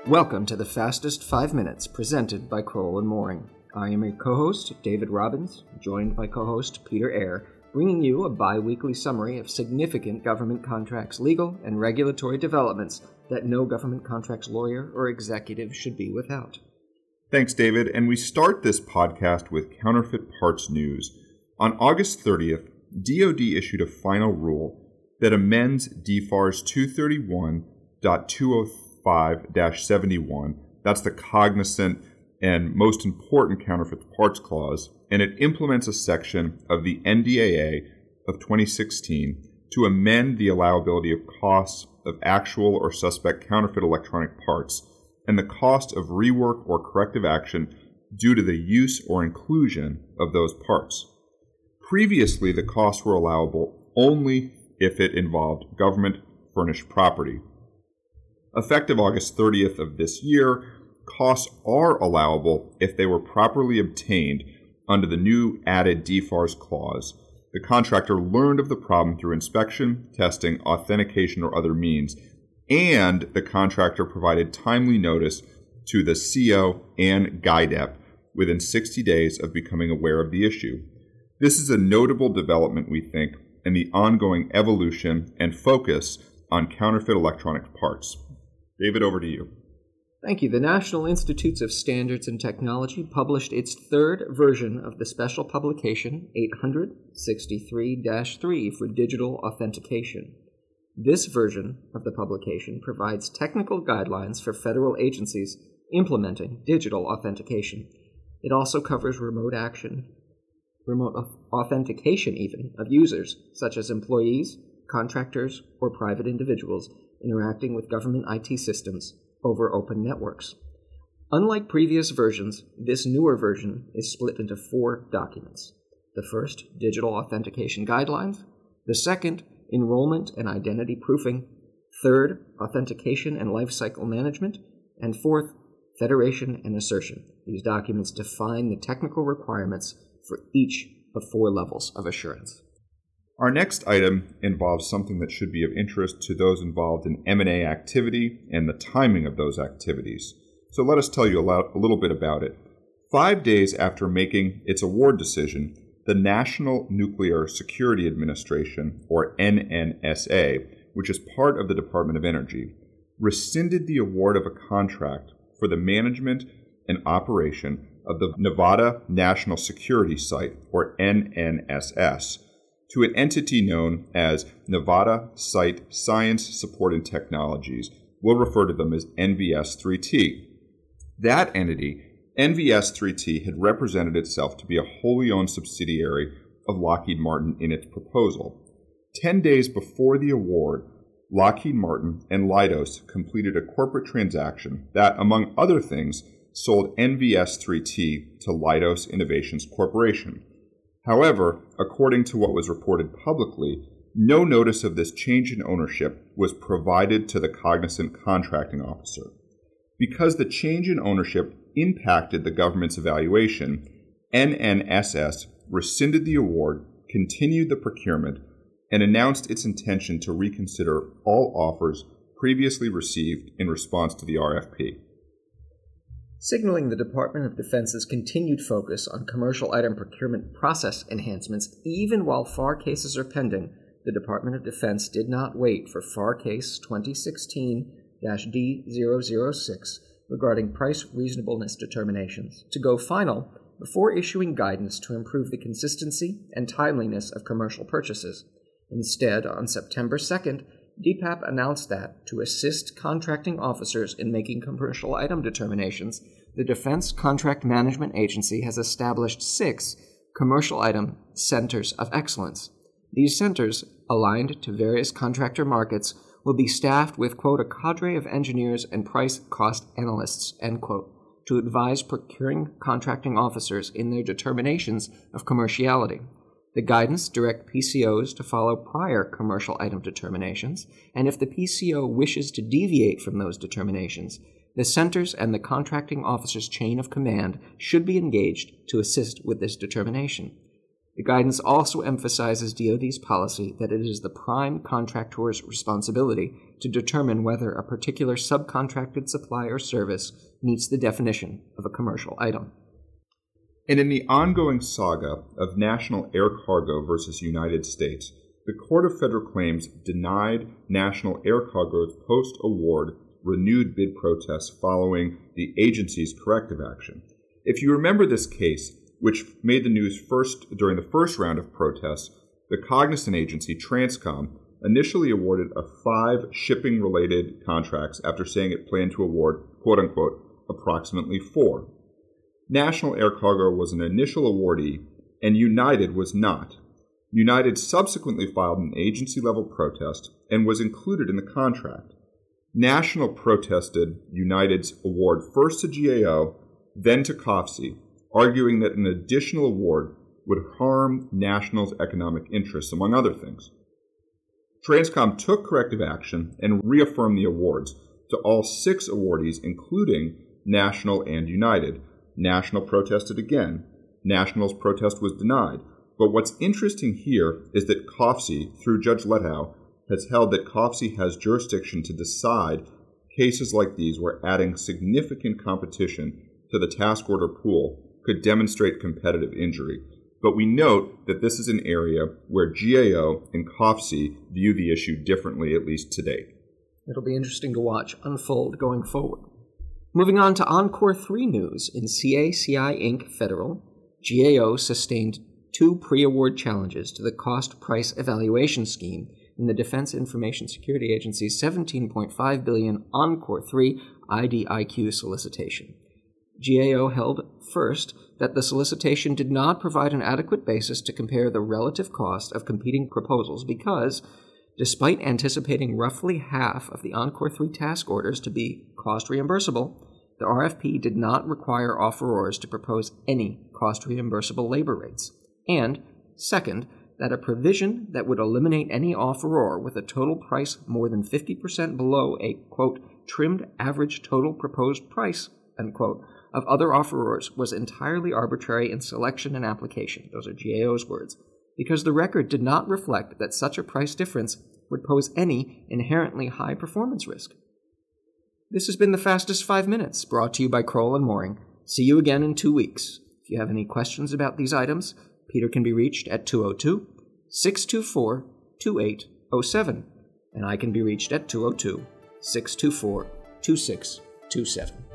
Welcome to the Fastest 5 Minutes, presented by Crowell & Mooring. I am your co-host, David Robbins, joined by co-host Peter Eyre, bringing you a bi-weekly summary of significant government contracts legal and regulatory developments that no government contracts lawyer or executive should be without. Thanks, David, and we start this podcast with counterfeit parts news. On August 30th, DoD issued a final rule that amends DFARS 231.205-71, that's the cognizant and most important counterfeit parts clause, and it implements a section of the NDAA of 2016 to amend the allowability of costs of actual or suspect counterfeit electronic parts and the cost of rework or corrective action due to the use or inclusion of those parts. Previously, the costs were allowable only if it involved government-furnished property. Effective August 30th of this year, costs are allowable if they were properly obtained under the new added DFARS clause. The contractor learned of the problem through inspection, testing, authentication, or other means, and the contractor provided timely notice to the CO and GIDEP within 60 days of becoming aware of the issue. This is a notable development, we think, in the ongoing evolution and focus on counterfeit electronic parts. David, over to you. Thank you. The National Institutes of Standards and Technology published its third version of the special publication 863-3 for digital authentication. This version of the publication provides technical guidelines for federal agencies implementing digital authentication. It also covers remote authentication even, of users, such as employees, contractors, or private individuals interacting with government IT systems over open networks. Unlike previous versions, this newer version is split into 4 documents. The first, Digital Authentication Guidelines. The second, Enrollment and Identity Proofing. Third, Authentication and Lifecycle Management. And fourth, Federation and Assertion. These documents define the technical requirements for each of 4 levels of assurance. Our next item involves something that should be of interest to those involved in M&A activity and the timing of those activities. So let us tell you a little bit about it. 5 days after making its award decision, the National Nuclear Security Administration, or NNSA, which is part of the Department of Energy, rescinded the award of a contract for the management and operation of the Nevada National Security Site, or NNSS, to an entity known as Nevada Site Science Support and Technologies. We'll refer to them as NVS3T. That entity, NVS3T, had represented itself to be a wholly owned subsidiary of Lockheed Martin in its proposal. 10 days before the award, Lockheed Martin and Leidos completed a corporate transaction that, among other things, sold NVS3T to Leidos Innovations Corporation. However, according to what was reported publicly, no notice of this change in ownership was provided to the cognizant contracting officer. Because the change in ownership impacted the government's evaluation, NNSS rescinded the award, continued the procurement, and announced its intention to reconsider all offers previously received in response to the RFP. Signaling the Department of Defense's continued focus on commercial item procurement process enhancements even while FAR cases are pending, the Department of Defense did not wait for FAR Case 2016-D006 regarding price reasonableness determinations to go final before issuing guidance to improve the consistency and timeliness of commercial purchases. Instead, on September 2nd, DPAP announced that, to assist contracting officers in making commercial item determinations, the Defense Contract Management Agency has established 6 commercial item centers of excellence. These centers, aligned to various contractor markets, will be staffed with, quote, a cadre of engineers and price cost analysts, end quote, to advise procuring contracting officers in their determinations of commerciality. The guidance direct PCOs to follow prior commercial item determinations, and if the PCO wishes to deviate from those determinations, the centers and the contracting officer's chain of command should be engaged to assist with this determination. The guidance also emphasizes DoD's policy that it is the prime contractor's responsibility to determine whether a particular subcontracted supply or service meets the definition of a commercial item. And in the ongoing saga of National Air Cargo versus United States, the Court of Federal Claims denied National Air Cargo's post-award renewed bid protests following the agency's corrective action. If you remember this case, which made the news during the first round of protests, the cognizant agency, Transcom, initially awarded 5 shipping-related contracts after saying it planned to award, quote-unquote, approximately 4. National Air Cargo was an initial awardee, and United was not. United subsequently filed an agency-level protest and was included in the contract. National protested United's award first to GAO, then to COFSI, arguing that an additional award would harm National's economic interests, among other things. Transcom took corrective action and reaffirmed the awards to all 6 awardees, including National and United. National protested again. National's protest was denied. But what's interesting here is that COFSI, through Judge Lettow, has held that COFSI has jurisdiction to decide cases like these where adding significant competition to the task order pool could demonstrate competitive injury. But we note that this is an area where GAO and COFSI view the issue differently, at least to date. It'll be interesting to watch unfold going forward. Moving on to Encore 3 news, in CACI Inc. Federal, GAO sustained 2 pre-award challenges to the cost-price evaluation scheme in the Defense Information Security Agency's $17.5 billion Encore 3 IDIQ solicitation. GAO held, first, that the solicitation did not provide an adequate basis to compare the relative cost of competing proposals because, despite anticipating roughly half of the Encore 3 task orders to be cost reimbursable, the RFP did not require offerors to propose any cost reimbursable labor rates. And, second, that a provision that would eliminate any offeror with a total price more than 50% below a, quote, trimmed average total proposed price, unquote, of other offerors was entirely arbitrary in selection and application. Those are GAO's words. Because the record did not reflect that such a price difference would pose any inherently high performance risk. This has been The Fastest 5 Minutes, brought to you by Crowell & Mooring. See you again in 2 weeks. If you have any questions about these items, Peter can be reached at 202-624-2807, and I can be reached at 202-624-2627.